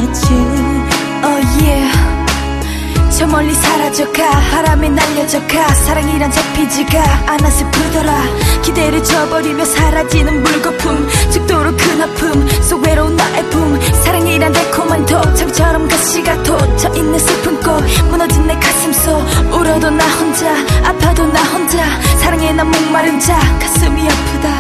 있지. Oh yeah. 저 멀리 사라져가 바람에 날려져가 사랑이란 잡히지가 않아 슬프더라. 기대를 저버리며 사라지는 물거품 죽도록 큰 아픔 속 외로운 나의 품. 사랑이란 달콤한 독 장처럼 가시가 돋쳐있는 슬픈 꽃 무너진 내 가슴 속 울어도 나 혼자 아파도 나 혼자 사랑에 난 목마른 자 가슴이 아프다.